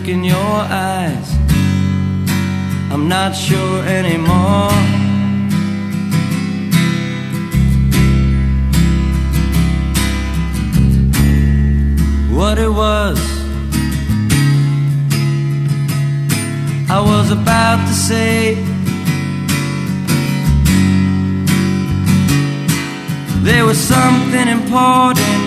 look in your eyes, I'm not sure anymore. What it was I was about to say, there was something important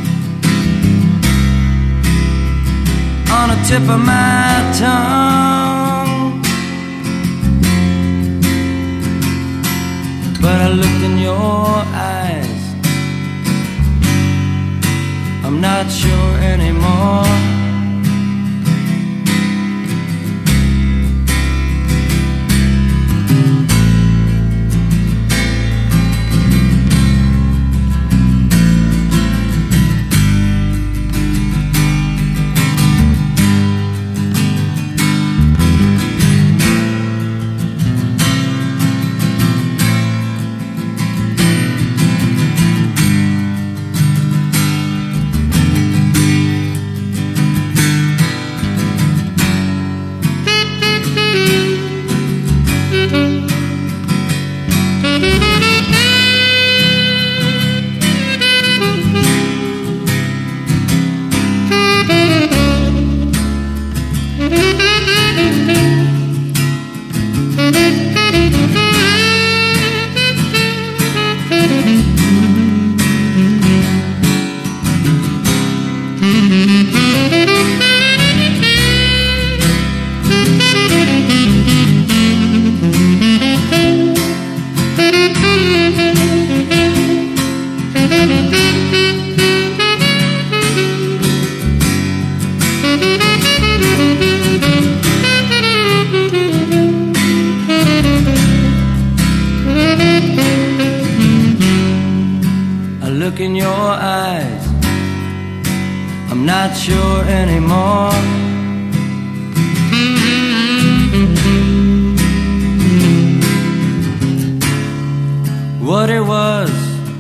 on the tip of my tongue, but I looked in your eyes, I'm not sure anymore. Look in your eyes, I'm not sure anymore. What it was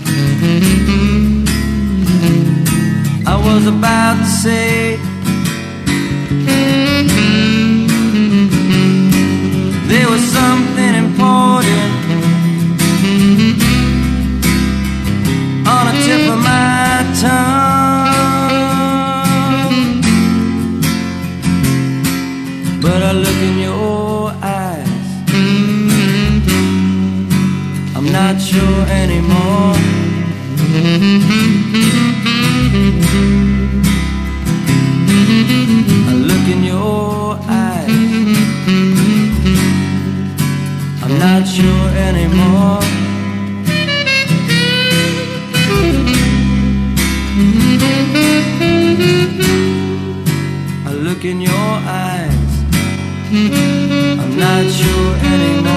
I was about to say, there was something important on the tip of my tongue, but I look in your eyes, I'm not sure anymore. I look in your eyes, I'm not sure anymore. I look in your eyes, I'm not sure anymore.